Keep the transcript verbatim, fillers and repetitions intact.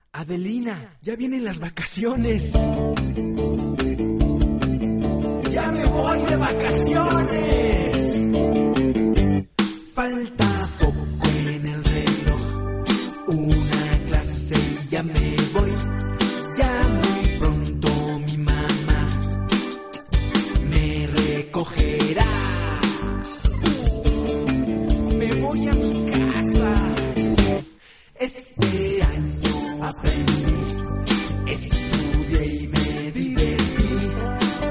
Adelina, ya vienen las vacaciones. ¡Ya me voy de vacaciones! Falta poco en el reloj, una clase y ya me voy. Ya muy pronto mi mamá me recogerá. Me voy a mi casa. Este año aprendí